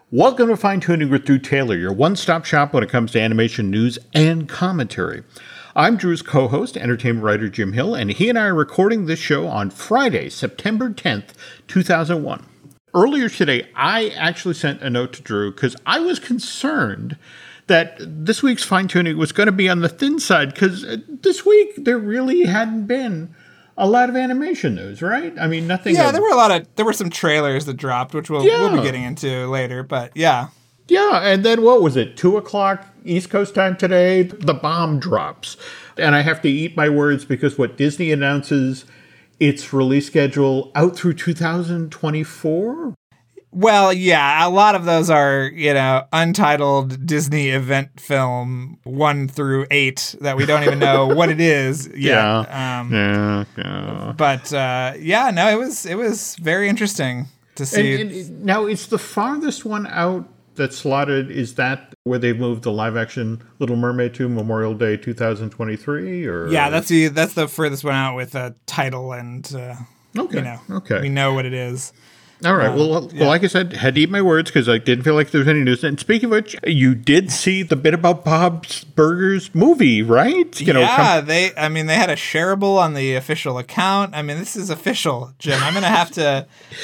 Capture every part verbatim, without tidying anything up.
Welcome to Fine Tuning with Drew Taylor, your one-stop shop when it comes to animation news and commentary. I'm Drew's co-host, entertainment writer Jim Hill, and he and I are recording this show on Friday, September tenth, two thousand one. Earlier today, I actually sent a note to Drew because I was concerned that this week's Fine Tuning was going to be on the thin side because this week there really hadn't been a lot of animation news, right? I mean, nothing. Yeah, of, there were a lot of there were some trailers that dropped, which we'll yeah. we'll be getting into later. But yeah, yeah, and then what was it? Two o'clock East Coast time today. The bomb drops, and I have to eat my words because what Disney announces its release schedule out through two thousand twenty-four. Well, yeah, a lot of those are, you know, untitled Disney event film one through eight that we don't even know what it is yet. Yeah, um, yeah, yeah. But uh, yeah, no, it was it was very interesting to see. And, and now, it's the farthest one out that's slotted. Is that where they've moved the live-action Little Mermaid to Memorial Day two thousand twenty-three? Or yeah, that's the that's the furthest one out with a title and uh, okay, you know, okay, we know what it is. All right. Well, well, yeah. like I said, had to eat my words because I didn't feel like there was any news. And speaking of which, you did see the bit about Bob's Burgers movie, right? You know, yeah, come- they. I mean, they had a shareable on the official account. I mean, this is official, Jim. I'm gonna have to.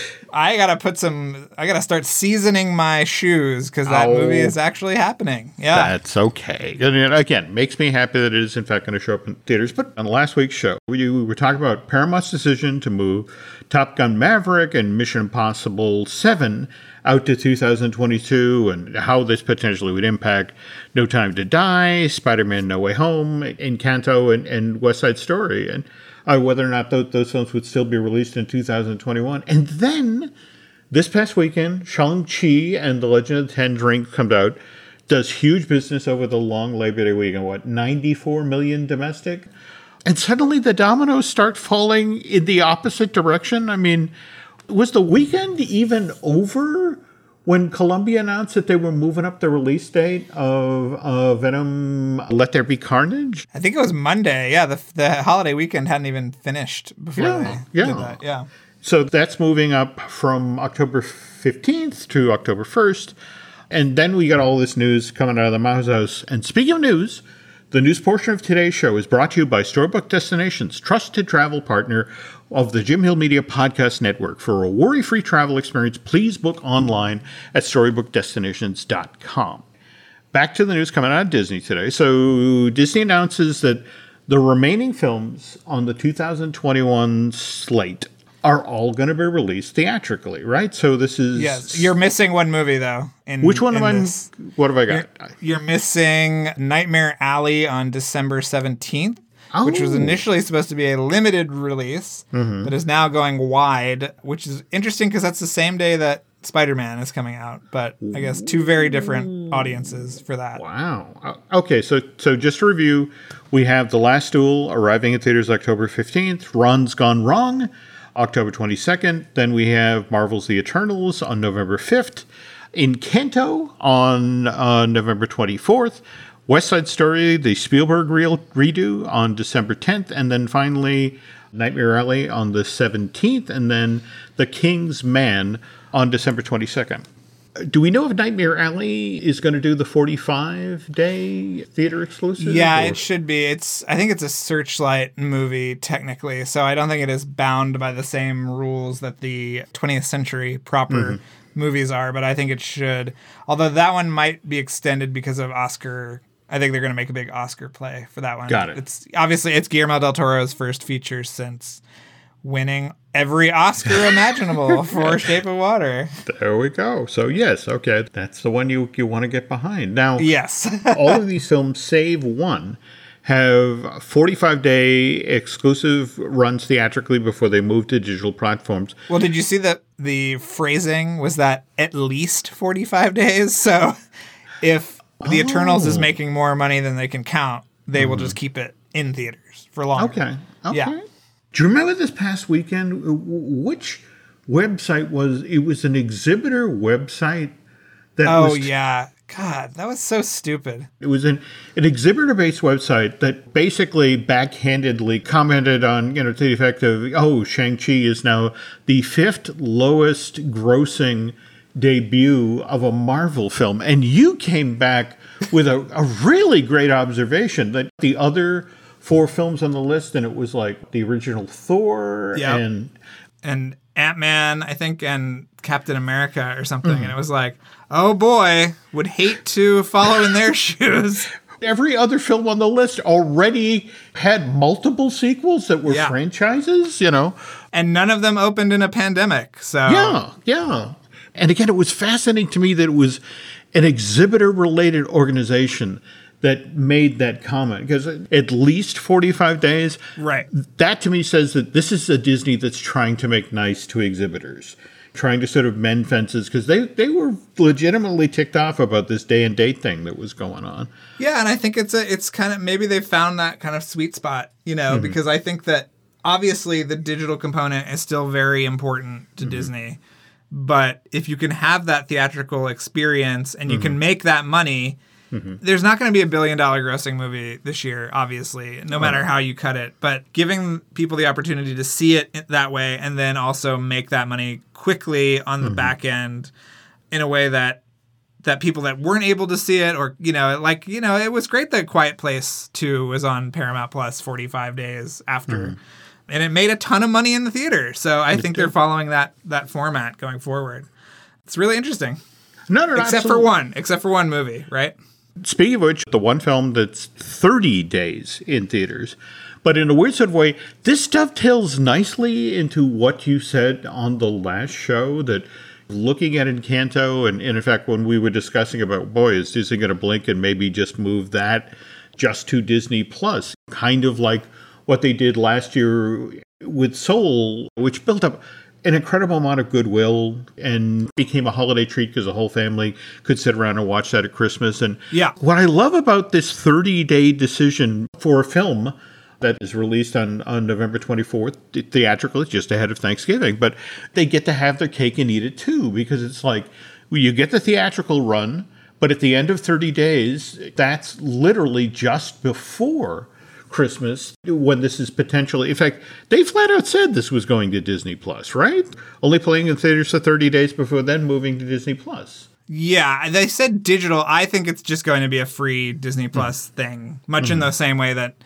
I gotta put some. I gotta start seasoning my shoes because that Oh. movie is actually happening. Yeah, That's okay. And again, makes me happy that it is in fact going to show up in theaters. But on last week's show, we, we were talking about Paramount's decision to move Top Gun Maverick and Mission Impossible seven out to two thousand twenty-two and how this potentially would impact No Time to Die, Spider-Man No Way Home, Encanto, and, and West Side Story, and uh, whether or not those, those films would still be released in two thousand twenty-one. And then this past weekend, Shang-Chi and The Legend of the Ten Rings comes out, does huge business over the long Labor Day weekend, what, ninety-four million domestic? And suddenly the dominoes start falling in the opposite direction. I mean, was the weekend even over when Columbia announced that they were moving up the release date of uh, Venom Let There Be Carnage? I think it was Monday. Yeah, the the holiday weekend hadn't even finished before Yeah, they yeah. did that. Yeah. So that's moving up from October fifteenth to October first. And then we got all this news coming out of the Mouse House. And speaking of news, the news portion of today's show is brought to you by Storybook Destinations, trusted travel partner of the Jim Hill Media Podcast Network. For a worry-free travel experience, please book online at storybook destinations dot com. Back to the news coming out of Disney today. So Disney announces that the remaining films on the two thousand twenty-one slate are all going to be released theatrically, right? So this is... Yes, you're missing one movie, though. In, Which one in am I... this. What have I got? You're, you're missing Nightmare Alley on December seventeenth, Oh. which was initially supposed to be a limited release, Mm-hmm. but is now going wide, which is interesting because that's the same day that Spider-Man is coming out. But I guess two very different audiences for that. Wow. Uh, Okay, so so just to review, we have The Last Duel arriving in theaters October fifteenth, Ron's Gone Wrong, October twenty-second. Then we have Marvel's The Eternals on November fifth. Encanto on uh, November twenty-fourth. West Side Story, the Spielberg re- redo on December tenth. And then finally, Nightmare Alley on the seventeenth. And then The King's Man on December twenty-second. Do we know if Nightmare Alley is going to do the forty-five day theater exclusive? Yeah, or- it should be. It's. I think it's a Searchlight movie technically, so I don't think it is bound by the same rules that the twentieth century proper Mm-hmm. movies are. But I think it should. Although that one might be extended because of Oscar. I think they're going to make a big Oscar play for that one. Got it. It's obviously it's Guillermo del Toro's first feature since winning every Oscar imaginable for Shape of Water. There we go. So yes, okay, that's the one you you want to get behind. Now, Yes. all of these films, save one, have forty-five day exclusive runs theatrically before they move to digital platforms. Well, did you see that the phrasing was that at least forty-five days? So if The Eternals is Oh. making more money than they can count, they will just keep it in theaters for longer. Okay. Okay. Yeah. Do you remember this past weekend? w- Which website was it? Was an exhibitor website that Oh, was yeah. God, that was so stupid. It was an, an exhibitor-based website that basically backhandedly commented on, you know, to the effect of, oh, Shang-Chi is now the fifth lowest grossing debut of a Marvel film. And you came back with a, a really great observation that the other four films on the list, and it was like the original Thor Yep. and and Ant-Man, I think, and Captain America or something. Mm-hmm. And it was like, oh boy, would hate to follow in their shoes. Every other film on the list already had multiple sequels that were yeah. franchises, you know. And none of them opened in a pandemic. So Yeah, yeah. And again, it was fascinating to me that it was an exhibitor-related organization that made that comment, because at least forty-five days, right? That to me says that this is a Disney that's trying to make nice to exhibitors, trying to sort of mend fences, because they, they were legitimately ticked off about this day and date thing that was going on. Yeah, and I think it's a it's kind of, maybe they found that kind of sweet spot, you know, mm-hmm. because I think that obviously the digital component is still very important to mm-hmm. Disney, but if you can have that theatrical experience and you mm-hmm. can make that money. Mm-hmm. There's not going to be a billion dollar grossing movie this year, obviously, no matter oh. how you cut it. But giving people the opportunity to see it that way and then also make that money quickly on the mm-hmm. back end in a way that that people that weren't able to see it, or, you know, like, you know, it was great that Quiet Place two was on Paramount Plus forty-five days after. Mm-hmm. And it made a ton of money in the theater. So I it think did. They're following that that format going forward. It's really interesting. No, no, no, except absolutely. for one, except for one movie, right? Speaking of which, the one film that's thirty days in theaters, but in a weird sort of way, this dovetails nicely into what you said on the last show, that looking at Encanto, and, and in fact, when we were discussing about, boy, is Disney going to blink and maybe just move that just to Disney Plus, kind of like what they did last year with Soul, which built up an incredible amount of goodwill and became a holiday treat because the whole family could sit around and watch that at Christmas. And yeah. what I love about this thirty-day decision for a film that is released on, on November twenty-fourth, theatrical, it's just ahead of Thanksgiving, but they get to have their cake and eat it too, because it's like, well, you get the theatrical run, but at the end of thirty days, that's literally just before Christmas, when this is potentially, in fact, they flat out said this was going to Disney Plus, right? Only playing in theaters for thirty days before then moving to Disney Plus. Yeah, they said digital. I think it's just going to be a free Disney Plus mm-hmm. thing, much mm-hmm. in the same way that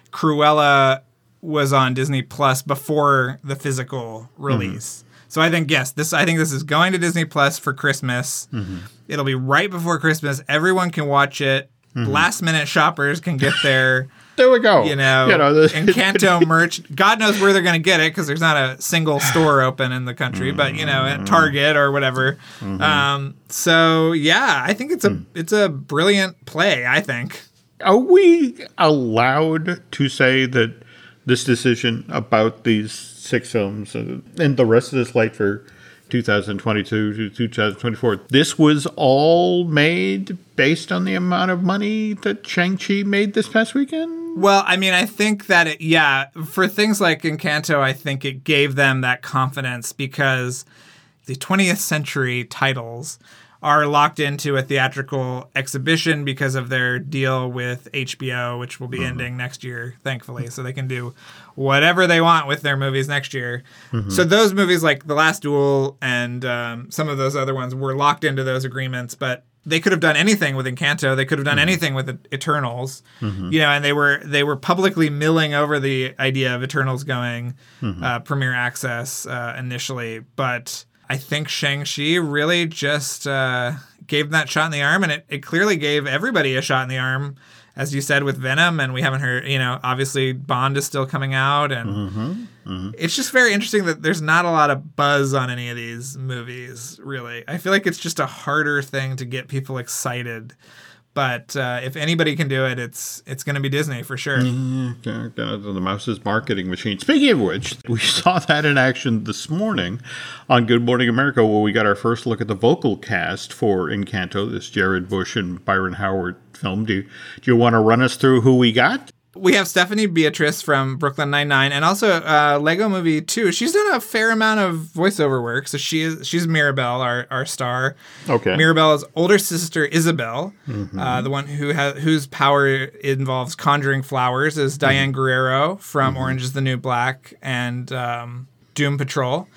Cruella was on Disney Plus before the physical release. Mm-hmm. So I think, yes, this. I think this is going to Disney Plus for Christmas. Mm-hmm. It'll be right before Christmas. Everyone can watch it. Mm-hmm. Last minute shoppers can get their... There we go. You know, you know the, Encanto merch. God knows where they're going to get it, because there's not a single store open in the country, mm-hmm. but, you know, at Target or whatever. Mm-hmm. Um, so, yeah, I think it's a mm. it's a brilliant play, I think. Are we allowed to say that this decision about these six films and the rest of the slate for two thousand twenty-two to two thousand twenty-four, this was all made based on the amount of money that Shang-Chi made this past weekend? Well, I mean, I think that, it, yeah, for things like Encanto, I think it gave them that confidence, because the twentieth century titles are locked into a theatrical exhibition because of their deal with H B O, which will be mm-hmm. ending next year, thankfully, so they can do whatever they want with their movies next year. Mm-hmm. So those movies like The Last Duel and um, some of those other ones were locked into those agreements, but they could have done anything with Encanto. They could have done mm-hmm. anything with Eternals, mm-hmm. you know, and they were they were publicly milling over the idea of Eternals going mm-hmm. uh, premiere access uh, initially. But I think Shang-Chi really just uh, gave them that shot in the arm, and it, it clearly gave everybody a shot in the arm, as you said, with Venom, and we haven't heard, you know, obviously Bond is still coming out, and mm-hmm. Mm-hmm. it's just very interesting that there's not a lot of buzz on any of these movies, really. I feel like it's just a harder thing to get people excited. But uh, if anybody can do it, it's it's going to be Disney for sure. Mm-hmm. The mouse's marketing machine. Speaking of which, we saw that in action this morning on Good Morning America, where we got our first look at the vocal cast for Encanto, this Jared Bush and Byron Howard film. Do you, do you want to run us through who we got? We have Stephanie Beatrice from Brooklyn Nine-Nine, and also uh, Lego Movie two. She's done a fair amount of voiceover work, so she is, she's Mirabelle, our, our star. Okay. Mirabelle's older sister, Isabel, mm-hmm. uh, the one who has whose power involves conjuring flowers, is Diane mm-hmm. Guerrero from mm-hmm. Orange is the New Black and um, Doom Patrol.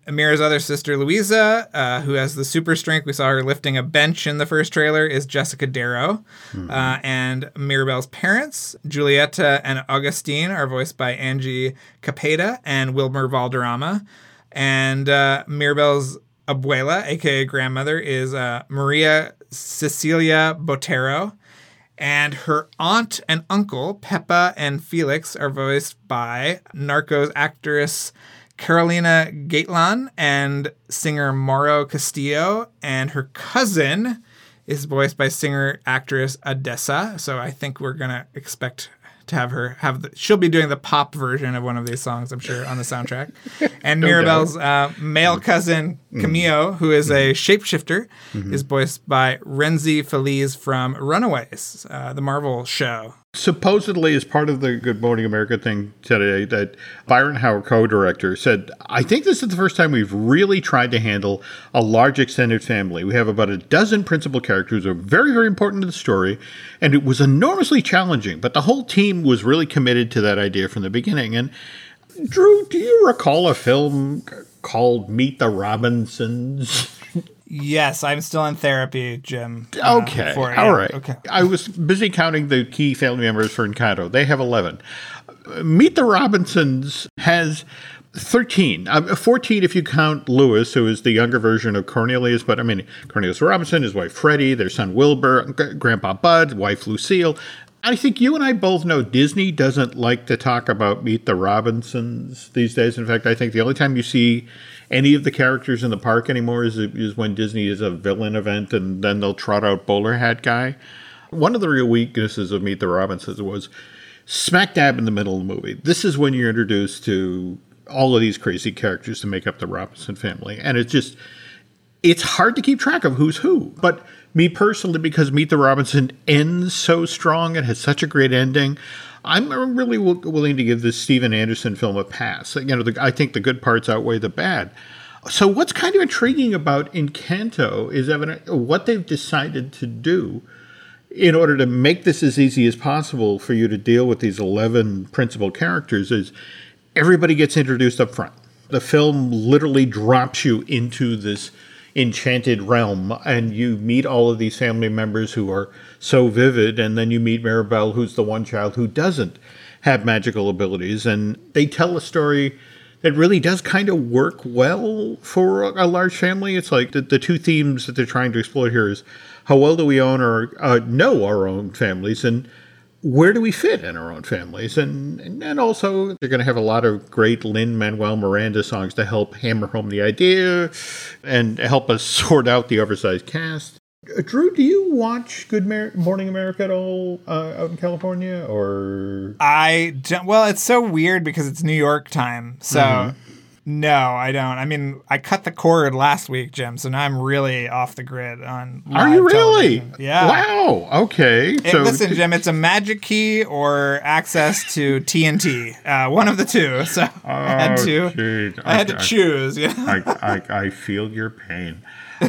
Amira's other sister, Louisa, uh, who has the super strength, we saw her lifting a bench in the first trailer, is Jessica Darrow. Mm-hmm. Uh, and Mirabel's parents, Julieta and Augustine, are voiced by Angie Capeda and Wilmer Valderrama. And uh, Mirabel's abuela, a k a grandmother, is uh, Maria Cecilia Botero. And her aunt and uncle, Peppa and Felix, are voiced by Narcos actress Carolina Gaitlan and singer Mauro Castillo. And her cousin is voiced by singer-actress Odessa. So I think we're going to expect to have her have the, she'll be doing the pop version of one of these songs, I'm sure, on the soundtrack. And Mirabel's uh, male cousin, Camillo, who is a shapeshifter, mm-hmm. is voiced by Renzi Feliz from Runaways, uh, the Marvel show. Supposedly, as part of the Good Morning America thing today, that Byron Howard, co-director, said, I think this is the first time we've really tried to handle a large extended family. We have about a dozen principal characters who are very, very important to the story, and it was enormously challenging, but the whole team was really committed to that idea from the beginning. And Drew, do you recall a film called Meet the Robinsons? Yes, I'm still in therapy, Jim. Uh, okay, for, all yeah, right. Okay. I was busy counting the key family members for Encanto. They have eleven. Meet the Robinsons has thirteen. Uh, fourteen if you count Lewis, who is the younger version of Cornelius. But, I mean, Cornelius Robinson, his wife Freddie, their son Wilbur, G- Grandpa Bud, wife Lucille. I think you and I both know Disney doesn't like to talk about Meet the Robinsons these days. In fact, I think the only time you see any of the characters in the park anymore is, is when Disney is a villain event, and then they'll trot out Bowler Hat Guy. One of the real weaknesses of Meet the Robinsons was smack dab in the middle of the movie. This is when you're introduced to all of these crazy characters to make up the Robinson family. And it's just, it's hard to keep track of who's who. But me personally, because Meet the Robinson ends so strong and has such a great ending, I'm really w- willing to give this Steven Anderson film a pass. You know, the, I think the good parts outweigh the bad. So what's kind of intriguing about Encanto is evident what they've decided to do in order to make this as easy as possible for you to deal with these eleven principal characters is everybody gets introduced up front. The film literally drops you into this enchanted realm, and you meet all of these family members who are so vivid, and then you meet Mirabel, who's the one child who doesn't have magical abilities, and they tell a story that really does kind of work well for a large family. It's like the, the two themes that they're trying to explore here is how well do we own our uh, know our own families, and where do we fit in our own families? And and also, they're going to have a lot of great Lin-Manuel Miranda songs to help hammer home the idea and help us sort out the oversized cast. Uh, Drew, do you watch Good Mar- Morning America at all uh, out in California? Or I don't. Well, it's so weird because it's New York time. So, mm-hmm. No, I don't. I mean, I cut the cord last week, Jim, so now I'm really off the grid on live Are you really? television. Yeah. Wow. Okay. It, so listen, Jim, it's a magic key or access to T N T. Uh, one of the two. So oh, I had to geez. I had I, to choose. Yeah. I, I, I feel your pain.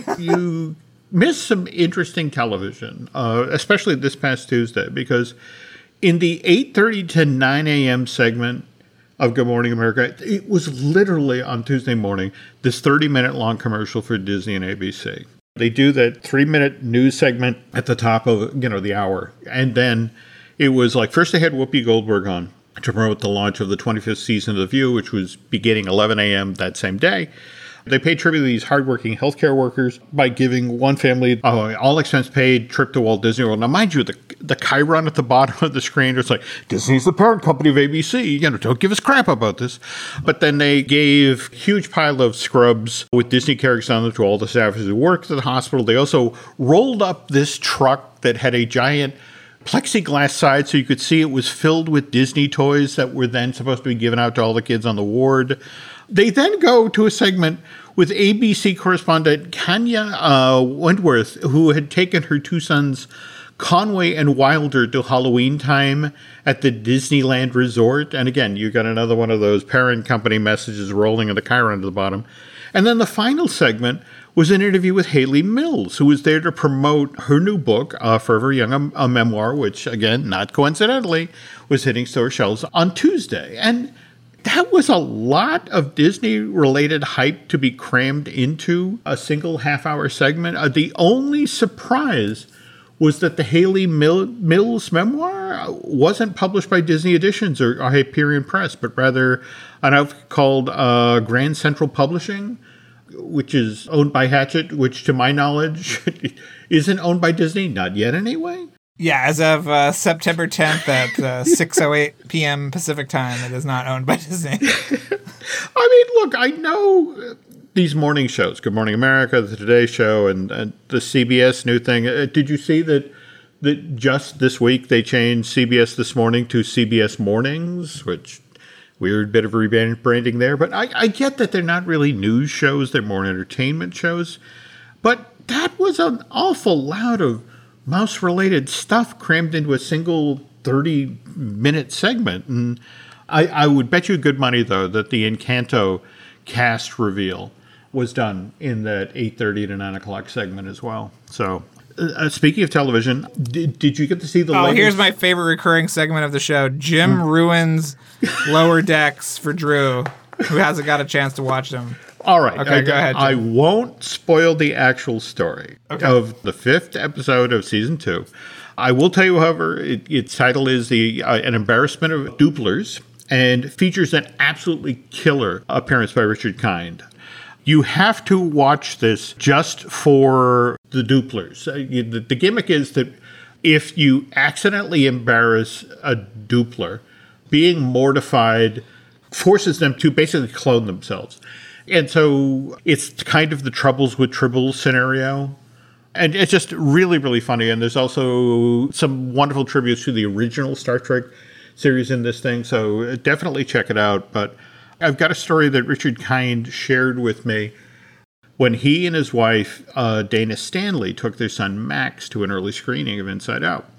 You missed some interesting television, uh, especially this past Tuesday, because in the eight thirty to nine a.m. segment of Good Morning America, it was literally on Tuesday morning, this thirty-minute long commercial for Disney and A B C. They do that three-minute news segment at the top of, you know, the hour. And then it was like, first they had Whoopi Goldberg on to promote the launch of the twenty-fifth season of The View, which was beginning eleven a.m. that same day. They paid tribute to these hardworking healthcare workers by giving one family uh, all expense paid trip to Walt Disney World. Now, mind you, the the chyron at the bottom of the screen is like, Disney's the parent company of A B C. You know, don't give us crap about this. But then they gave huge pile of scrubs with Disney characters on them to all the staffers who worked at the hospital. They also rolled up this truck that had a giant plexiglass side so you could see it was filled with Disney toys that were then supposed to be given out to all the kids on the ward. They then go to a segment with A B C correspondent Kanya uh, Wentworth, who had taken her two sons, Conway and Wilder, to Halloween time at the Disneyland Resort. And again, you got another one of those parent company messages rolling in the chyron at the bottom. And then the final segment was an interview with Hayley Mills, who was there to promote her new book, uh, Forever Young, a, a memoir, which, again, not coincidentally, was hitting store shelves on Tuesday. And that was a lot of Disney-related hype to be crammed into a single half-hour segment. Uh, the only surprise was that the Haley Mill- Mills memoir wasn't published by Disney Editions or, or Hyperion Press, but rather an outfit called uh, Grand Central Publishing, which is owned by Hachette, which to my knowledge isn't owned by Disney, not yet anyway. Yeah, as of uh, September tenth at uh, six oh eight p.m. Pacific time, it is not owned by Disney. I mean, look, I know these morning shows, Good Morning America, the Today Show, and, and the C B S new thing. Uh, did you see that that just this week they changed C B S This Morning to C B S Mornings, which weird bit of rebranding there. But I, I get that they're not really news shows. They're more entertainment shows. But that was an awful lot of mouse-related stuff crammed into a single thirty-minute segment. And I, I would bet you good money, though, that the Encanto cast reveal was done in that eight thirty to nine o'clock segment as well. So, uh, speaking of television, did, did you get to see the Oh, latest? Here's my favorite recurring segment of the show. Jim ruins Lower Decks for Drew, who hasn't got a chance to watch them. All right. Okay, I, go ahead, Jim. I won't spoil the actual story Okay. of the fifth episode of season two. I will tell you, however, it, its title is the uh, An Embarrassment of Duplers and features an absolutely killer appearance by Richard Kind. You have to watch this just for the Duplers. Uh, you, the, the gimmick is that if you accidentally embarrass a Dupler, being mortified forces them to basically clone themselves. And so it's kind of the Troubles with Tribbles scenario. And it's just really, really funny. And there's also some wonderful tributes to the original Star Trek series in this thing. So definitely check it out. But I've got a story that Richard Kind shared with me when he and his wife, uh, Dana Stanley, took their son Max to an early screening of Inside Out.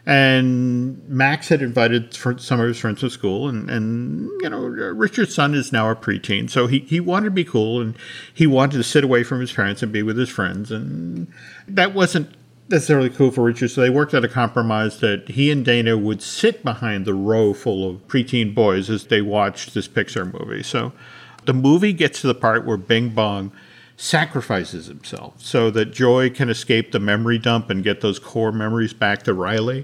And Max had invited some of his friends to school, and, and you know, Richard's son is now a preteen, so he, he wanted to be cool, and he wanted to sit away from his parents and be with his friends, and that wasn't necessarily cool for Richard, so they worked out a compromise that he and Dana would sit behind the row full of preteen boys as they watched this Pixar movie. So the movie gets to the part where Bing Bong sacrifices himself so that Joy can escape the memory dump and get those core memories back to Riley.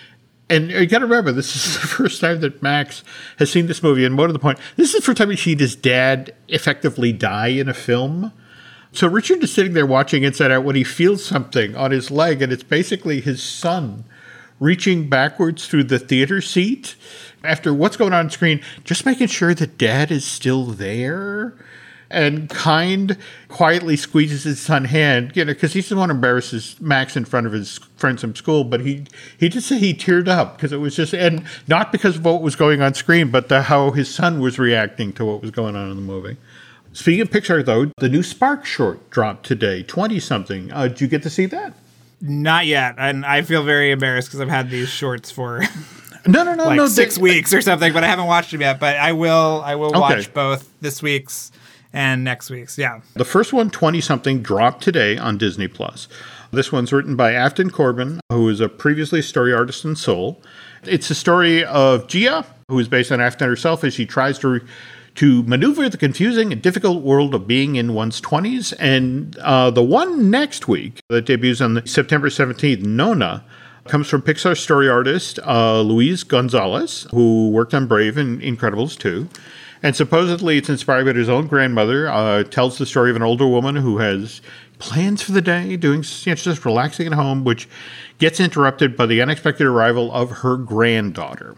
And you got to remember, this is the first time that Max has seen this movie. And more to the point, this is the first time he's seen his dad effectively die in a film. So Richard is sitting there watching Inside Out when he feels something on his leg, and it's basically his son reaching backwards through the theater seat after what's going on screen, just making sure that dad is still there. And Kind quietly squeezes his son's hand, you know, because he doesn't want to embarrass Max in front of his friends from school. But he, he just said he teared up because it was just, and not because of what was going on screen, but the, how his son was reacting to what was going on in the movie. Speaking of Pixar, though, the new Spark short dropped today, twenty-something. Uh, did you get to see that? Not yet. And I feel very embarrassed because I've had these shorts for no, no, no, like no, six they, weeks or something, but I haven't watched them yet. But I will, I will Okay. watch both this week's and next week's, yeah. The first one, twenty-something, dropped today on Disney Plus. This one's written by Afton Corbin, who is a previously story artist in Seoul. It's a story of Gia, who is based on Afton herself as she tries to to maneuver the confusing and difficult world of being in one's twenties. And uh, the one next week that debuts on the September seventeenth, Nona, comes from Pixar story artist uh, Luis Gonzalez, who worked on Brave and Incredibles two. And supposedly it's inspired by his own grandmother. Uh, tells the story of an older woman who has plans for the day, doing you know, just relaxing at home, which gets interrupted by the unexpected arrival of her granddaughter.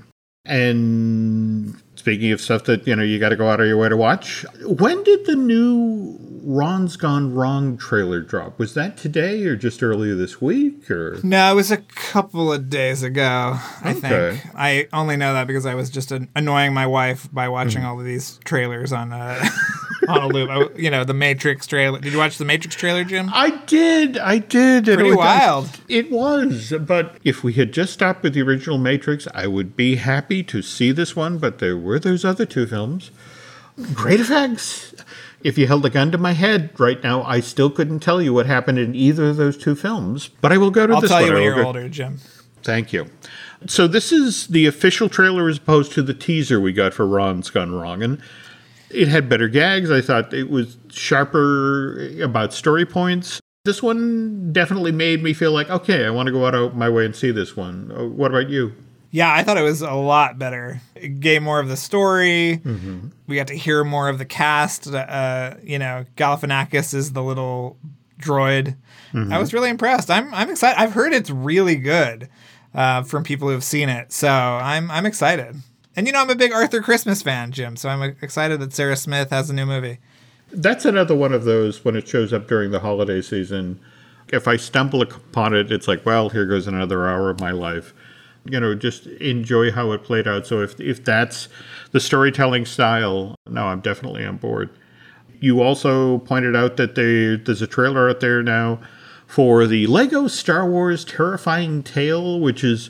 And speaking of stuff that, you know, you got to go out of your way to watch, when did the new Ron's Gone Wrong trailer drop? Was that today or just earlier this week? Or No, it was a couple of days ago, I Okay. think. I only know that because I was just an- annoying my wife by watching all of these trailers on uh, on a loop. I, you know, the Matrix trailer. Did you watch the Matrix trailer, Jim? I did, I did. Pretty it was, wild. It was, but if we had just stopped with the original Matrix, I would be happy to see this one, but there were those other two films. Great effects. If you held a gun to my head right now, I still couldn't tell you what happened in either of those two films, but I will go to I'll this tell one. you I when will you're go- older, Jim. Thank you. So this is the official trailer as opposed to the teaser we got for Ron's Gone Wrong. And it had better gags. I thought it was sharper about story points. This one definitely made me feel like, okay, I want to go out of my way and see this one. What about you? Yeah, I thought it was a lot better. It gave more of the story. Mm-hmm. We got to hear more of the cast. Uh, you know, Galifianakis is the little droid. Mm-hmm. I was really impressed. I'm I'm excited. I've heard it's really good uh, from people who have seen it. So I'm I'm excited. And, you know, I'm a big Arthur Christmas fan, Jim. So I'm excited that Sarah Smith has a new movie. That's another one of those when it shows up during the holiday season. If I stumble upon it, it's like, well, here goes another hour of my life. You know, just enjoy how it played out. So if if that's the storytelling style, no, I'm definitely on board. You also pointed out that they, there's a trailer out there now for the Lego Star Wars Terrifying Tale, which is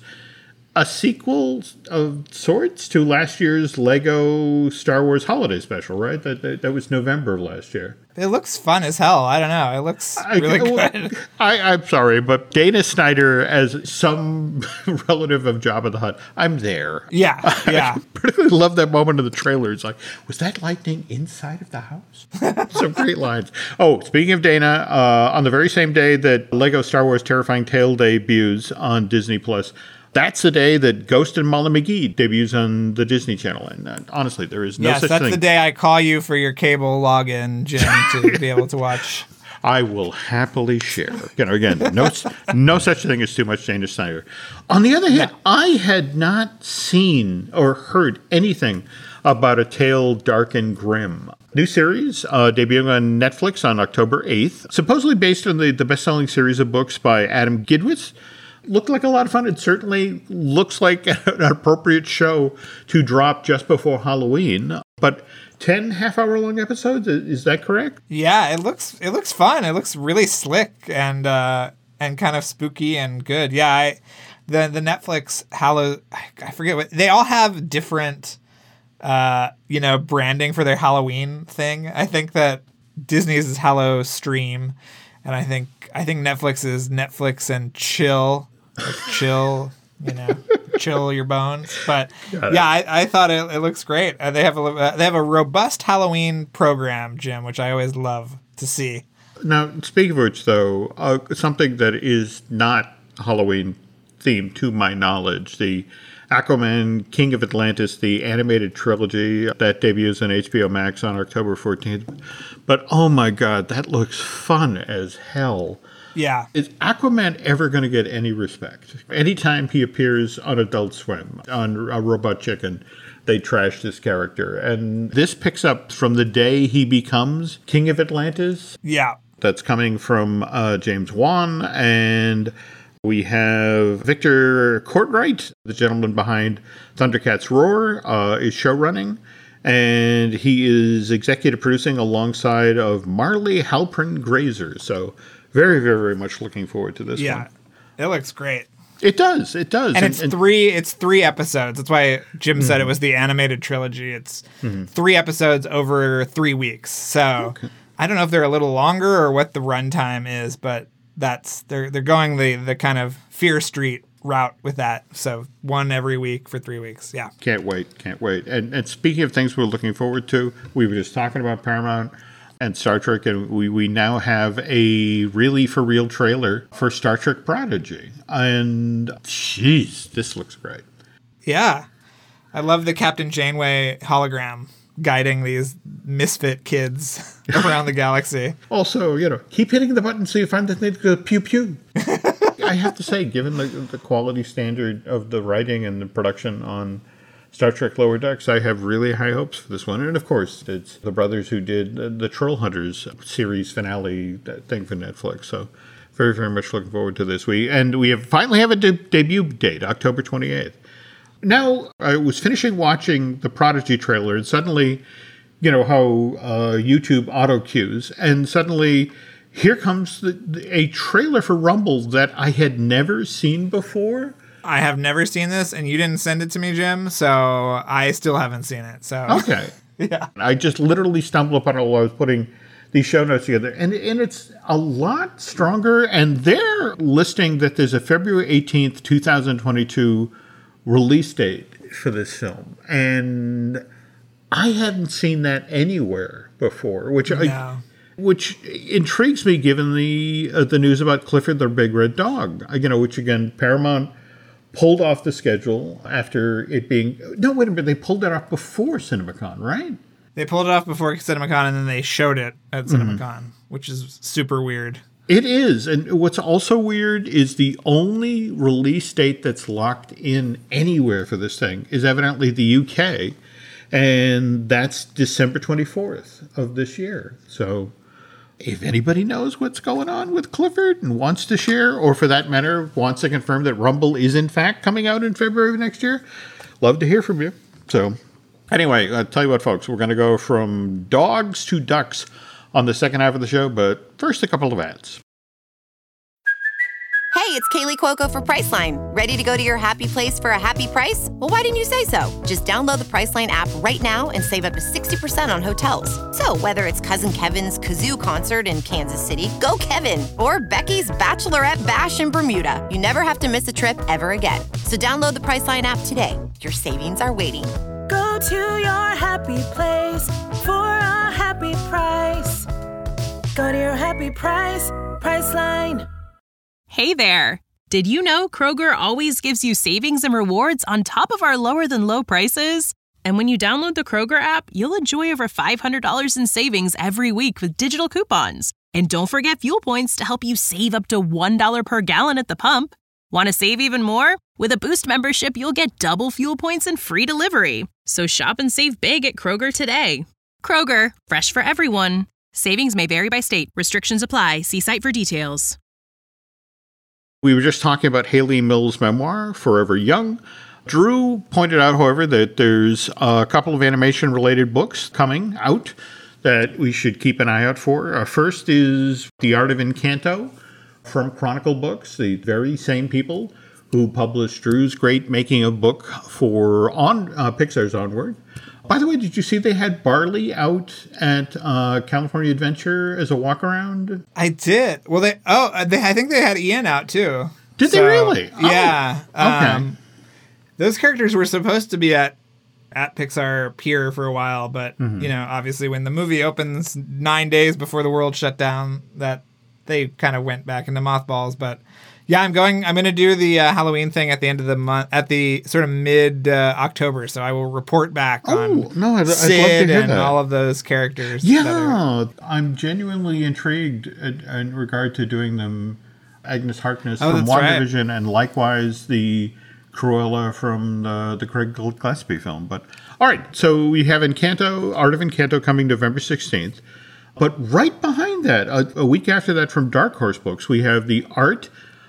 a sequel of sorts to last year's Lego Star Wars Holiday Special, right? That that, that was November of last year. It looks fun as hell. I don't know. It looks really I, good. I, I'm sorry, but Dana Snyder as some relative of Jabba the Hutt, I'm there. Yeah, yeah. I particularly love that moment in the trailer. It's like, was that lightning inside of the house? Some great lines. Oh, speaking of Dana, uh, on the very same day that Lego Star Wars Terrifying Tale debuts on Disney Plus, that's the day that Ghost and Molly McGee debuts on the Disney Channel. And uh, honestly, there is no yes, such thing. Yes, thing. that's the day I call you for your cable login, Jim, to be able to watch. I will happily share. You know, again, no, no such thing as too much Dana Snyder. On the other hand, no. I had not seen or heard anything about A Tale Dark and Grim. New series uh, debuting on Netflix on October eighth, supposedly based on the, the best-selling series of books by Adam Gidwitz. Looked like a lot of fun. It certainly looks like an appropriate show to drop just before Halloween. But ten half-hour-long episodes, is that correct? Yeah, it looks it looks fun. It looks really slick and uh, and kind of spooky and good. Yeah, I, the the Netflix Hallow, I forget what they all have different, uh, you know, branding for their Halloween thing. I think that Disney's is Hallow Stream, and I think I think Netflix is Netflix and Chill. Like chill, you know, chill your bones. But yeah, I, I thought it, it looks great. Uh, they have a uh, they have a robust Halloween program, Jim, which I always love to see. Now, speaking of which, though, uh, something that is not Halloween themed, to my knowledge, the Aquaman King of Atlantis, the animated trilogy that debuts on H B O Max on October fourteenth. But oh my God, that looks fun as hell. Yeah. Is Aquaman ever going to get any respect? Anytime he appears on Adult Swim, on a Robot Chicken, they trash this character. And this picks up from the day he becomes King of Atlantis. Yeah. That's coming from uh, James Wan. And we have Victor Courtwright, the gentleman behind Thundercats Roar, uh, is showrunning. And he is executive producing alongside of Marley Halpern Grazer. So very, very, very much looking forward to this yeah, one. Yeah, it looks great. It does. It does. And, and it's and, three it's three episodes. That's why Jim mm-hmm. said it was the animated trilogy. It's mm-hmm. three episodes over three weeks. So okay. I don't know if they're a little longer or what the runtime is, but that's they're they're going the the kind of Fear Street route with that. So one every week for three weeks. Yeah. Can't wait. Can't wait. And and speaking of things we're looking forward to, we were just talking about Paramount and Star Trek, and we, we now have a really for real trailer for Star Trek Prodigy. And jeez, this looks great. Yeah. I love the Captain Janeway hologram guiding these misfit kids around the galaxy. Also, you know, keep hitting the button so you find the thing to go pew pew. I have to say, given the, the quality standard of the writing and the production on Star Trek Lower Decks, I have really high hopes for this one. And of course, it's the brothers who did the, the Troll Hunters series finale thing for Netflix. So very, very much looking forward to this. We And we have finally have a de- debut date, October twenty-eighth. Now, I was finishing watching the Prodigy trailer, and suddenly, you know, how uh, YouTube auto cues, and suddenly here comes the, the, a trailer for Rumble that I had never seen before. I have never seen this, and you didn't send it to me, Jim, so I still haven't seen it. So okay. Yeah. I just literally stumbled upon it while I was putting these show notes together, and and it's a lot stronger. And they're listing that there's a February eighteenth, twenty twenty-two release date for this film, and I hadn't seen that anywhere before, which No. I, which intrigues me given the uh, the news about Clifford the Big Red Dog. You know, which again Paramount pulled off the schedule after it being no wait a minute they pulled it off before CinemaCon, right? They pulled it off before CinemaCon, and then they showed it at CinemaCon, mm-hmm. which is super weird. It is. And what's also weird is the only release date that's locked in anywhere for this thing is evidently the U K, and that's December twenty-fourth of this year. So if anybody knows what's going on with Clifford and wants to share, or for that matter, wants to confirm that Rumble is in fact coming out in February of next year, love to hear from you. So anyway, I'll tell you what, folks, we're going to go from dogs to ducks on the second half of the show, but first a couple of ads. Hey, it's Kaylee Cuoco for Priceline. Ready to go to your happy place for a happy price? Well, why didn't you say so? Just download the Priceline app right now and save up to sixty percent on hotels. So whether it's Cousin Kevin's Kazoo Concert in Kansas City, go Kevin, or Becky's Bachelorette Bash in Bermuda, you never have to miss a trip ever again. So download the Priceline app today. Your savings are waiting. Go to your happy place for a happy price. Go to your happy price, Priceline. Hey there! Did you know Kroger always gives you savings and rewards on top of our lower-than-low prices? And when you download the Kroger app, you'll enjoy over five hundred dollars in savings every week with digital coupons. And don't forget fuel points to help you save up to one dollar per gallon at the pump. Want to save even more? With a Boost membership, you'll get double fuel points and free delivery. So shop and save big at Kroger today. Kroger, fresh for everyone. Savings may vary by state. Restrictions apply. See site for details. We were just talking about Hayley Mills' memoir, Forever Young. Drew pointed out, however, that there's a couple of animation-related books coming out that we should keep an eye out for. Uh, first is The Art of Encanto from Chronicle Books, the very same people who published Drew's great making-of book for on uh, Pixar's Onward. By the way, did you see they had Barley out at uh, California Adventure as a walk-around? I did. Well, they oh, they, I think they had Ian out too. Did so, they really? Oh, yeah. okay. Um, those characters were supposed to be at at Pixar Pier for a while, but mm-hmm. you know, obviously, when the movie opens nine days before the world shut down, that they kind of went back into mothballs. But yeah, I'm going. I'm going to do the uh, Halloween thing at the end of the month, at the sort of mid uh, October. So I will report back oh, on no, I'd, Sid I'd love to hear and that. all of those characters. Yeah, I'm genuinely intrigued in, in regard to doing them. Agnes Harkness oh, from right. WandaVision, and likewise the Cruella from the the Craig Gillespie film. But all right, so we have Encanto, Art of Encanto coming November sixteenth. But right behind that, a, a week after that, from Dark Horse Books, we have the Art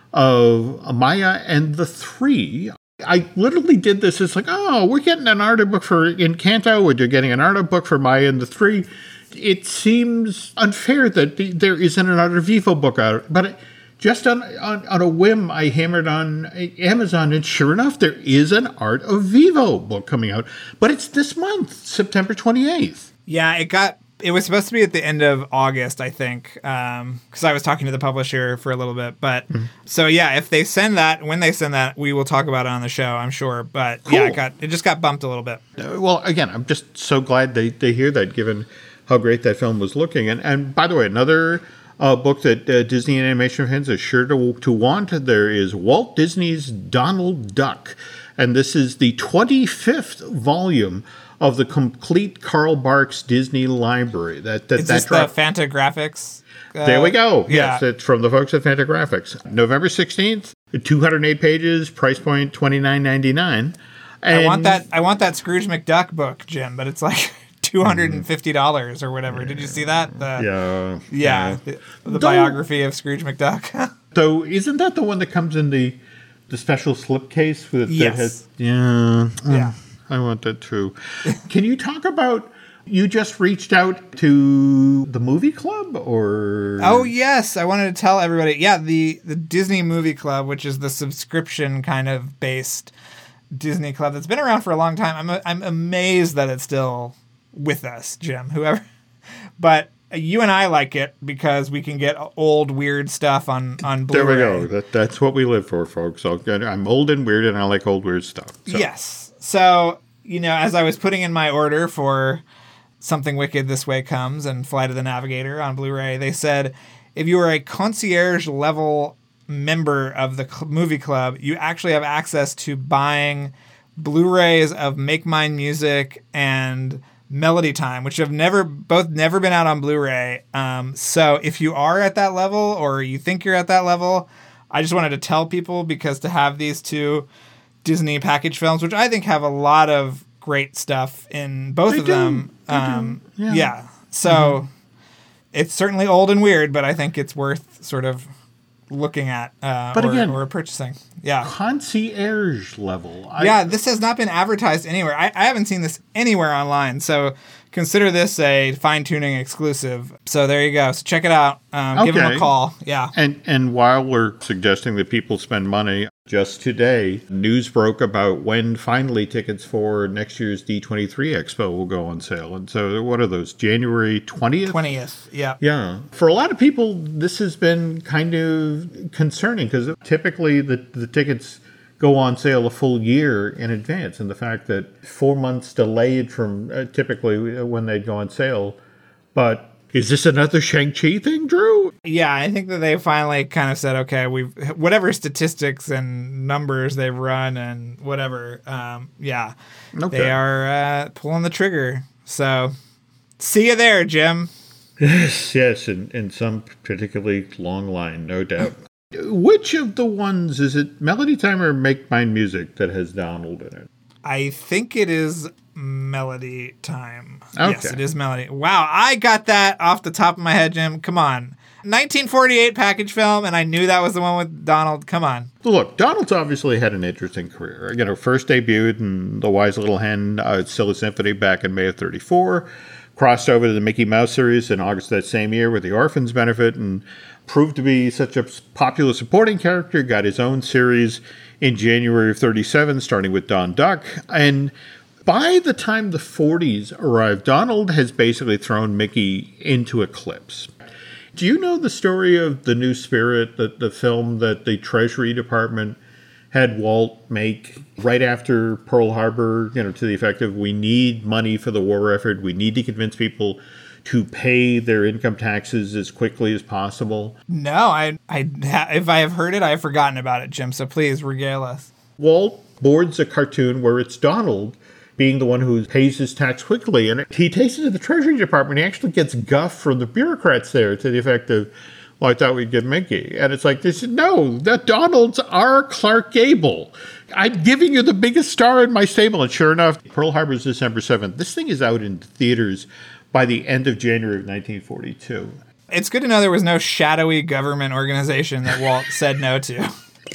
of Maya and the Three. I literally did this. It's like, oh, we're getting an art book for Encanto, or you're getting an art book for Maya and the Three. It seems unfair that the, there isn't an Art of Vivo book out. But it, just on, on, on a whim, I hammered on Amazon, and sure enough, there is an Art of Vivo book coming out. But it's this month, September twenty-eighth. Yeah, it got... It was supposed to be at the end of August, I think, because um, I was talking to the publisher for a little bit. But mm-hmm. so yeah, if they send that, when they send that, we will talk about it on the show, I'm sure. But cool. yeah, it got it just got bumped a little bit. Uh, well, again, I'm just so glad they, they hear that, given how great that film was looking. And and by the way, another uh, book that uh, Disney animation fans are sure to to want. There is Walt Disney's Donald Duck, and this is the twenty-fifth volume of the complete Carl Barks Disney Library. That that, Is that this dropped. the Fantagraphics? Uh, there we go. Yeah. Yes, it's from the folks at Fantagraphics. November sixteenth, two hundred eight pages, price point twenty-nine ninety-nine. And I want that. I want that Scrooge McDuck book, Jim, but it's like two hundred and fifty dollars or whatever. Did you see that? The, yeah, yeah, yeah. the, the biography of Scrooge McDuck. So, isn't that the one that comes in the the special slipcase with yes. that has? Yeah, yeah. I want that too. Can you talk about? You just reached out to the movie club, or? Oh yes, I wanted to tell everybody. Yeah, the the Disney Movie Club, which is the subscription kind of based Disney club that's been around for a long time. I'm I'm amazed that it's still with us, Jim. Whoever, but You and I like it because we can get old, weird stuff on, on Blu-ray. There we go. That, that's what we live for, folks. So I'm old and weird, and I like old, weird stuff. So. Yes. So, you know, as I was putting in my order for Something Wicked This Way Comes and Flight of the Navigator on Blu-ray, they said if you are a concierge level member of the cl- movie club, you actually have access to buying Blu-rays of Make Mine Music and Melody Time, which have never both never been out on Blu-ray. Um, so if you are at that level or you think you're at that level, I just wanted to tell people, because to have these two Disney package films, which I think have a lot of great stuff in both They of do. them. They Um, do. Yeah. yeah. So Mm-hmm. it's certainly old and weird, but I think it's worth sort of looking at uh, But or, again- or purchasing. Yeah. Concierge level. I, Yeah, this has not been advertised anywhere. I, I haven't seen this anywhere online, so consider this a fine-tuning exclusive. So there you go. So check it out. Um, Give them Okay. a call. Yeah. And and while we're suggesting that people spend money, just today, news broke about when finally tickets for next year's D twenty-three Expo will go on sale. And so what are those, January twentieth? twentieth. Yeah. Yeah. For a lot of people, this has been kind of concerning because typically the, the tickets go on sale a full year in advance. And the fact that four months delayed from uh, typically when they'd go on sale. But is this another Shang-Chi thing, Drew? Yeah, I think that they finally kind of said, okay, we've whatever statistics and numbers they've run and whatever, um, yeah, Okay. they are uh, pulling the trigger. So see you there, Jim. Yes, yes, in, in some particularly long line, no doubt. Which of the ones, is it Melody Time or Make Mine Music that has Donald in it? I think it is Melody Time. Okay. Yes, it is Melody. Wow, I got that off the top of my head, Jim. Come on. nineteen forty-eight package film, and I knew that was the one with Donald. Come on. Look, Donald's obviously had an interesting career. You know, first debuted in The Wise Little Hen, uh, Silly Symphony back in May of thirty-four, crossed over to the Mickey Mouse series in August of that same year with the Orphans Benefit, and proved to be such a popular supporting character, got his own series in January of thirty-seven, starting with Don Duck. And by the time the forties arrived, Donald has basically thrown Mickey into eclipse. Do you know the story of The New Spirit, the, the film that the Treasury Department had Walt make right after Pearl Harbor, you know, to the effect of, we need money for the war effort, we need to convince people to pay their income taxes as quickly as possible? No, I, I, if I have heard it, I have forgotten about it, Jim. So please regale us. Walt boards a cartoon where it's Donald being the one who pays his tax quickly. And he takes it to the Treasury Department. He actually gets guff from the bureaucrats there to the effect of, well, I thought we'd get Mickey. And it's like, they said, no, that Donald's our Clark Gable. I'm giving you the biggest star in my stable. And sure enough, Pearl Harbor's December seventh. This thing is out in theaters by the end of January of nineteen forty-two. It's good to know there was no shadowy government organization that Walt said no to.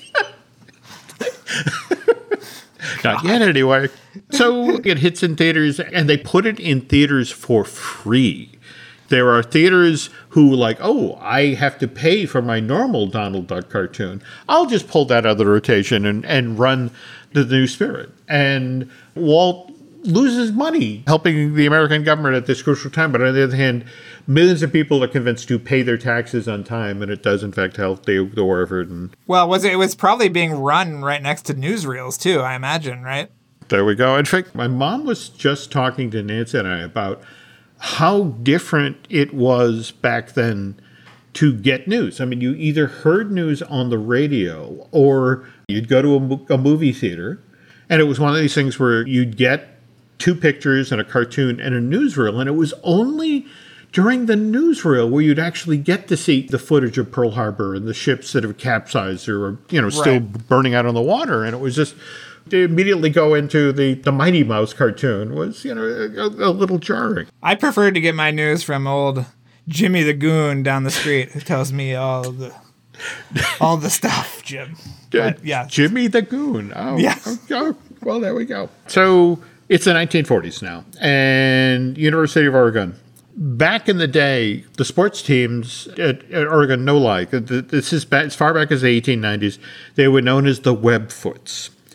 Not yet, anyway. So it hits in theaters, and they put it in theaters for free. There are theaters who like, oh, I have to pay for my normal Donald Duck cartoon. I'll just pull that out of the rotation and, and run The New Spirit. And Walt loses money helping the American government at this crucial time. But on the other hand, millions of people are convinced to pay their taxes on time, and it does, in fact, help the, the war effort. And Well, was it, it was probably being run right next to newsreels, too, I imagine, right? there we go. In fact, my mom was just talking to Nancy and I about how different it was back then to get news. I mean, you either heard news on the radio or you'd go to a, mo- a movie theater, and it was one of these things where you'd get two pictures and a cartoon and a newsreel, and it was only during the newsreel where you'd actually get to see the footage of Pearl Harbor and the ships that have capsized or are, you know, still Right. burning out on the water. And it was just, to immediately go into the, the Mighty Mouse cartoon was, you know, a, a little jarring. I preferred to get my news from old Jimmy the Goon down the street, who tells me all the all the stuff, Jim. But, yeah. Jimmy the Goon. Oh, Yes. oh, oh, well, there we go. So it's the nineteen forties now, and University of Oregon. Back in the day, the sports teams at, at Oregon, no lie, this is back, as far back as the eighteen nineties, they were known as the Webfoots.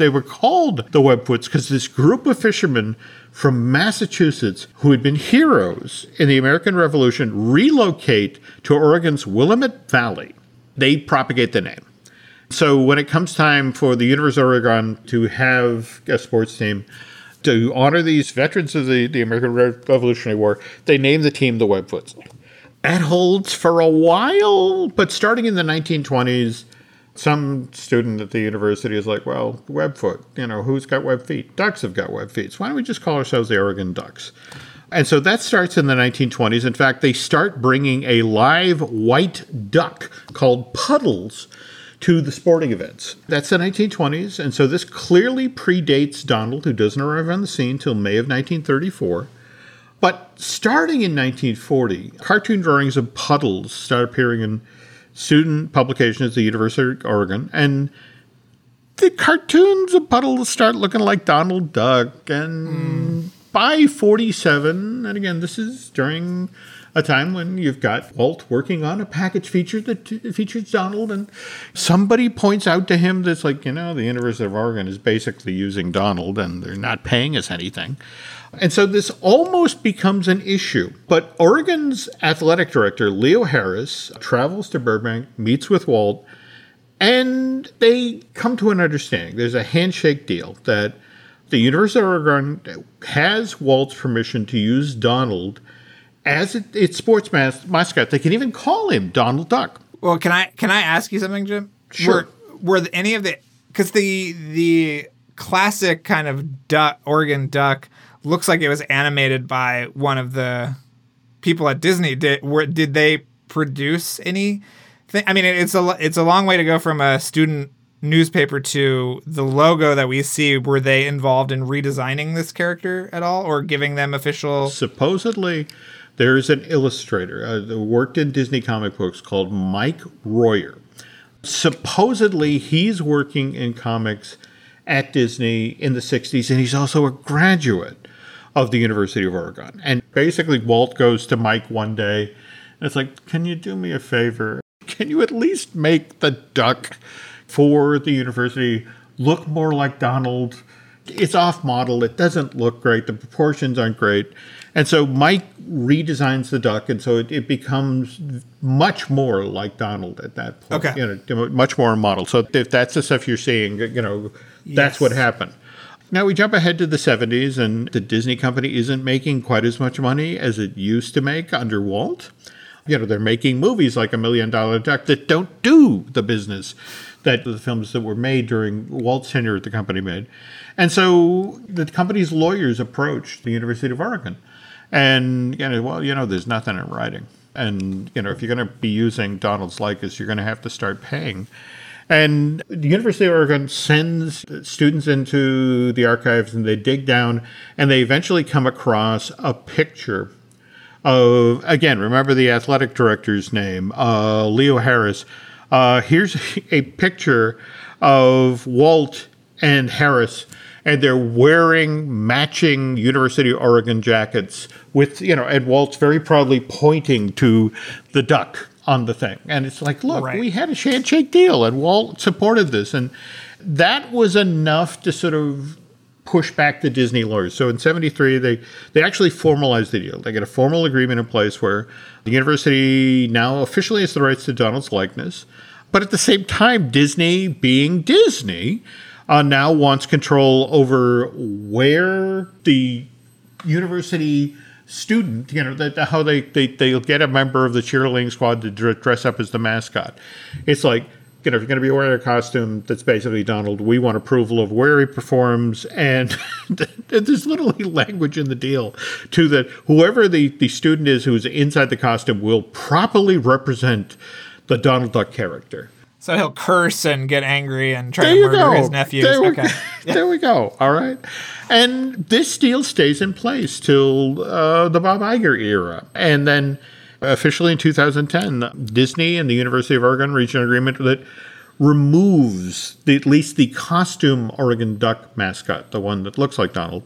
They were called the Webfoots because this group of fishermen from Massachusetts who had been heroes in the American Revolution relocate to Oregon's Willamette Valley. They propagate the name. So when it comes time for the University of Oregon to have a sports team, to honor these veterans of the, the American Revolutionary War, they name the team the Webfoots. That holds for a while, but starting in the nineteen twenties, some student at the university is like, well, Webfoot, you know, who's got web feet? Ducks have got web feet. So why don't we just call ourselves the Oregon Ducks? And so that starts in the nineteen twenties. In fact, they start bringing a live white duck called Puddles to the sporting events. That's the nineteen twenties, and so this clearly predates Donald, who doesn't arrive on the scene till May of nineteen thirty-four. But starting in nineteen forty, cartoon drawings of Puddles start appearing in student publications at the University of Oregon, and the cartoons of Puddles start looking like Donald Duck, and mm. by forty-seven, and again, this is during a time when you've got Walt working on a package feature that features Donald, and somebody points out to him that's like, you know, the University of Oregon is basically using Donald, and they're not paying us anything. And so this almost becomes an issue. But Oregon's athletic director, Leo Harris, travels to Burbank, meets with Walt, and they come to an understanding. There's a handshake deal that the University of Oregon has Walt's permission to use Donald as it, its sports mas- mascot. They can even call him Donald Duck. Well, can I can I ask you something, Jim? Sure. Were, were any of the because the the classic kind of duck, Oregon Duck looks like it was animated by one of the people at Disney. Did were did they produce any? I mean, it's a it's a long way to go from a student newspaper to the logo that we see. Were they involved in redesigning this character at all, or giving them official? Supposedly, there is an illustrator uh, that worked in Disney comic books called Mike Royer. Supposedly, he's working in comics at Disney in the sixties, and he's also a graduate of the University of Oregon. And basically, Walt goes to Mike one day, and it's like, can you do me a favor? Can you at least make the duck for the university look more like Donald? It's off-model. It doesn't look great. The proportions aren't great. And so Mike redesigns the duck, and so it, it becomes much more like Donald at that point. Okay. You know, much more a model. So if that's the stuff you're seeing, you know, that's Yes. what happened. Now we jump ahead to the seventies, and the Disney company isn't making quite as much money as it used to make under Walt. You know, they're making movies like A Million Dollar Duck that don't do the business that the films that were made during Walt's tenure at the company made. And so the company's lawyers approached the University of Oregon. And, you know, well, you know, there's nothing in writing. And, you know, if you're going to be using Donald's likeness, you're going to have to start paying. And the University of Oregon sends students into the archives, and they dig down, and they eventually come across a picture of, again, remember the athletic director's name, uh, Leo Harris. Uh, here's a picture of Walt and Harris, and they're wearing matching University of Oregon jackets with, you know, and Walt's very proudly pointing to the duck on the thing. And it's like, look, Right. we had a handshake deal, and Walt supported this. And that was enough to sort of push back the Disney lawyers. So in seventy-three, they, they actually formalized the deal. They get a formal agreement in place where the university now officially has the rights to Donald's likeness. But at the same time, Disney, being Disney, uh, now wants control over where the university student, you know, that how they, they, they'll get a member of the cheerleading squad to dress up as the mascot. It's like, you know, if you're going to be wearing a costume that's basically Donald, we want approval of where he performs. And there's literally language in the deal, too, that whoever the, the student is who's inside the costume will properly represent the Donald Duck character. So he'll curse and get angry and try There to you murder go. his nephews. There we, Okay. there we go. All right. And this deal stays in place till uh, the Bob Iger era. And then officially in two thousand ten, Disney and the University of Oregon reach an agreement that removes the, at least the costume Oregon Duck mascot, the one that looks like Donald,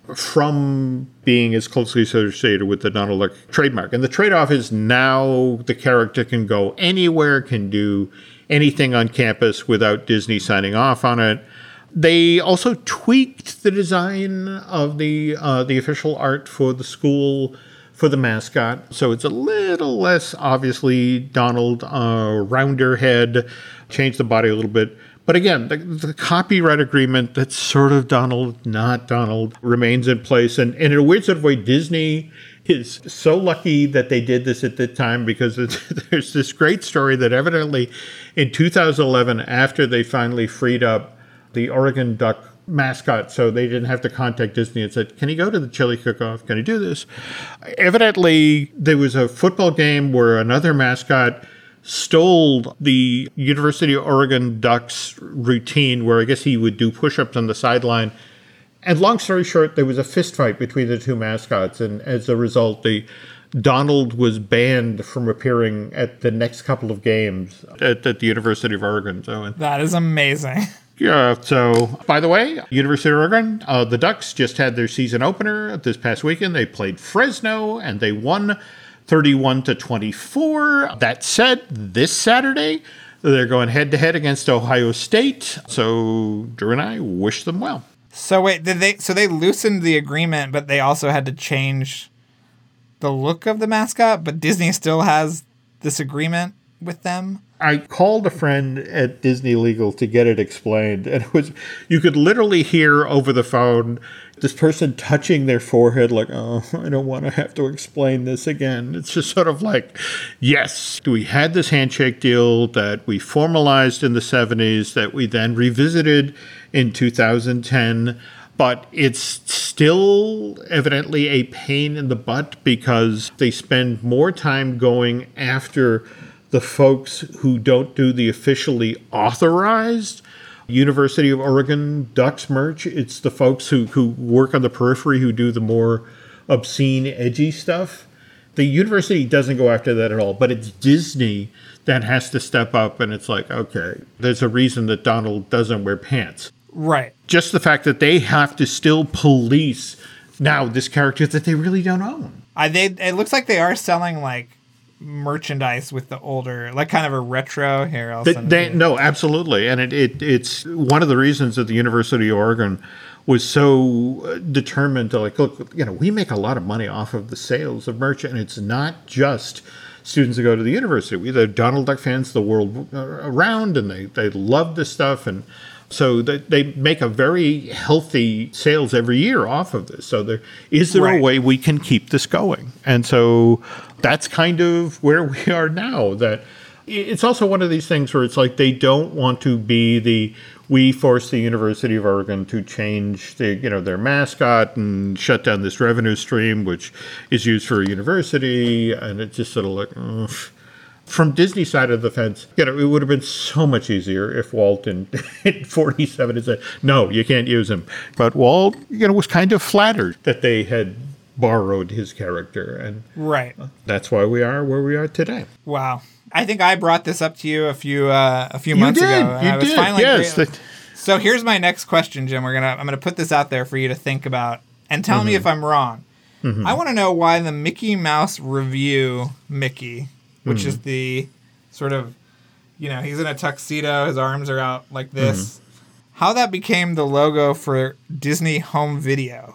from being as closely associated with the Donald Duck trademark. And the trade-off is now the character can go anywhere, can do anything on campus without Disney signing off on it. They also tweaked the design of the uh, the official art for the school for the mascot. So it's a little less obviously Donald, uh, rounder head, changed the body a little bit. But again, the, the copyright agreement that's sort of Donald, not Donald, remains in place. And, and in a weird sort of way, Disney is so lucky that they did this at the time, because it's, there's this great story that evidently in two thousand eleven, after they finally freed up the Oregon Duck mascot, so they didn't have to contact Disney and said, can you go to the chili cook-off? Can you do this? Evidently, there was a football game where another mascot stole the University of Oregon Ducks routine, where I guess he would do push-ups on the sideline. And long story short, there was a fist fight between the two mascots. And as a result, the Donald was banned from appearing at the next couple of games at, at the University of Oregon. So, and, That is amazing. yeah. So, by the way, University of Oregon, uh, the Ducks just had their season opener this past weekend. They played Fresno and they won thirty-one to twenty-four. That said, this Saturday, they're going head-to-head against Ohio State. So Drew and I wish them well. So wait, did they? So they loosened the agreement, but they also had to change the look of the mascot. But Disney still has this agreement with them. I called a friend at Disney Legal to get it explained, and it was, you could literally hear over the phone this person touching their forehead like, oh, I don't want to have to explain this again. It's just sort of like, yes, we had this handshake deal that we formalized in the seventies, that we then revisited in two thousand ten, but it's still evidently a pain in the butt because they spend more time going after the folks who don't do the officially authorized University of Oregon Ducks merch. It's the folks who, who work on the periphery, who do the more obscene, edgy stuff. The university doesn't go after that at all, but it's Disney that has to step up, and it's like, okay, there's a reason that Donald doesn't wear pants. Right. Just the fact that they have to still police now this character that they really don't own. I they it looks like they are selling like merchandise with the older, like kind of a retro here. I'll They, send it they, to you. no, absolutely. And it, it it's one of the reasons that the University of Oregon was so determined to like, look, you know, we make a lot of money off of the sales of merch, and it's not just students that go to the university. We the Donald Duck fans the world around, and they, they love this stuff. And so they, they make a very healthy sales every year off of this. So there is there Right. a way we can keep this going? And so that's kind of where we are now. That it's also one of these things where it's like they don't want to be the we force the University of Oregon to change the you know their mascot and shut down this revenue stream which is used for a university, and it's just sort of like. Ugh. From Disney's side of the fence, you know, it would have been so much easier if Walt in, in forty-seven had said, no, you can't use him. But Walt, you know, was kind of flattered that they had borrowed his character. And Right. that's why we are where we are today. Wow. I think I brought this up to you a few uh, a few You months did. ago. and You I was did. finally Yes. gra- that- So here's my next question, Jim. We're gonna I'm gonna put this out there for you to think about and tell me if I'm wrong. I want to know why the Mickey Mouse Review Mickey, which is the sort of, you know, he's in a tuxedo, his arms are out like this, how that became the logo for Disney Home Video.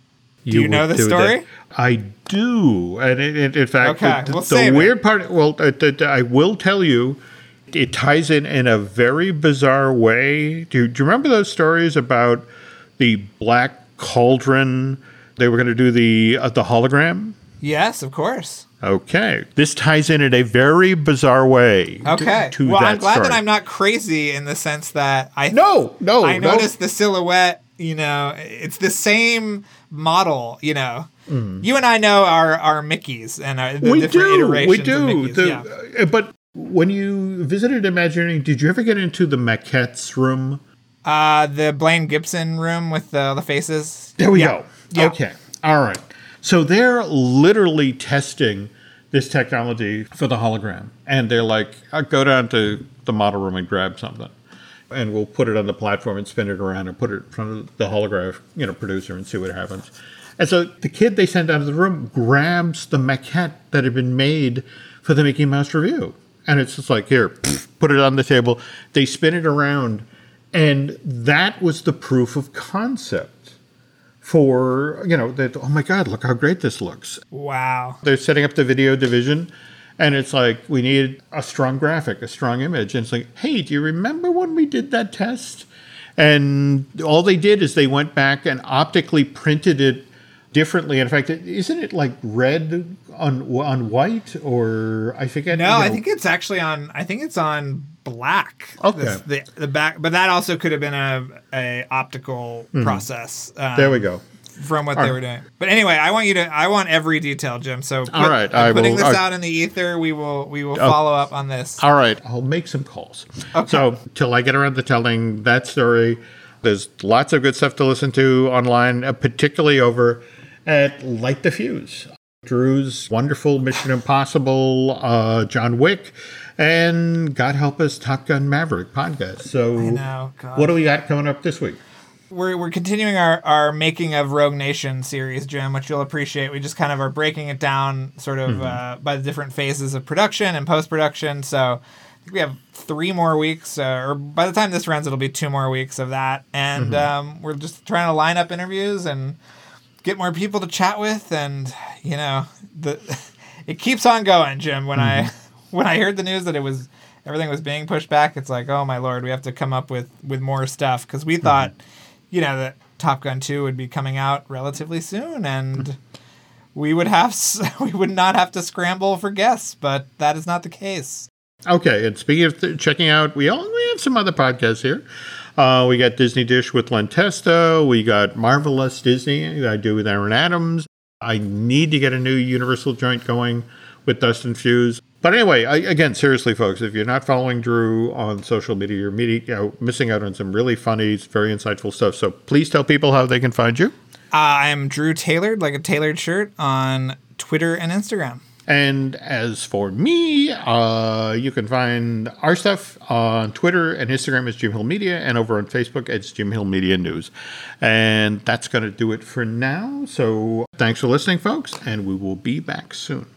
Do you know would the do story? that. I do. And it, it, in fact, Okay, the, we'll the save it. weird part, well, uh, th- th- I will tell you, it ties in in a very bizarre way. Do, do you remember those stories about the Black Cauldron? They were going to do the uh, the hologram? Yes, of course. Okay. This ties in in a very bizarre way. to- Okay. To, well, that I'm glad story. that I'm not crazy in the sense that I No, no, I no. noticed the silhouette, you know, it's the same model, you know. You and I know our, our Mickeys and our, the we different do. iterations We do. of Mickeys. The- yeah. uh, But when you visited Imagineering, did you ever get into the maquettes room? Uh, the Blaine Gibson room with the, the faces. There we Yeah. go. Yeah. Okay. All right. So they're literally testing this technology for the hologram. And they're like, I'll go down to the model room and grab something. And we'll put it on the platform and spin it around and put it in front of the holograph, you know, producer and see what happens. And so the kid they send out of the room grabs the maquette that had been made for the Mickey Mouse Review. And it's just like, here, put it on the table. They spin it around. And that was the proof of concept for, you know, that, oh my God, look how great this looks. Wow. They're setting up the video division, and it's like, we need a strong graphic, a strong image. And it's like, hey, do you remember when we did that test? And all they did is they went back and optically printed it differently. In fact, isn't it like red on on white, or I forget? No, you know. I think it's actually on. I think it's on black. Okay. The, the, the back, but that also could have been a a optical mm-hmm. process. Um, there we go. From what all they right. were doing. But anyway, I want you to. I want every detail, Jim. So put, all right, I'm I putting will, this uh, out in the ether. We will. We will uh, follow up on this. All right, I'll make some calls. Okay. So till I get around to telling that story, there's lots of good stuff to listen to online, uh, particularly over at Light the Fuse. Drew's wonderful Mission Impossible, uh, John Wick, and God help us, Top Gun Maverick podcast. So I know, God. What do we got coming up this week? We're we're continuing our, our Making of Rogue Nation series, Jim, which you'll appreciate. We just kind of are breaking it down sort of mm-hmm. uh, by the different phases of production and post-production. So I think we have three more weeks, uh, or by the time this runs, it'll be two more weeks of that. And mm-hmm. um, we're just trying to line up interviews and get more people to chat with. And, you know, the it keeps on going, Jim. When mm-hmm. I when I heard the news that it was everything was being pushed back, it's like, oh, my Lord, we have to come up with, with more stuff. Because we thought... Mm-hmm. you know, that Top Gun two would be coming out relatively soon, and we would have we would not have to scramble for guests, but that is not the case. Okay, and speaking of th- checking out, we all we have some other podcasts here. Uh, we got Disney Dish with Len Testa. We got Marvelous Disney I do with Aaron Adams. I need to get a new Universal joint going with Dustin Fuse. But anyway, I, again, seriously, folks, if you're not following Drew on social media, you're meeting, you know, missing out on some really funny, very insightful stuff. So please tell people how they can find you. Uh, I am Drew Tailored, like a tailored shirt, on Twitter and Instagram. And as for me, uh, you can find our stuff on Twitter and Instagram as Jim Hill Media, and over on Facebook it's Jim Hill Media News. And that's going to do it for now. So thanks for listening, folks, and we will be back soon.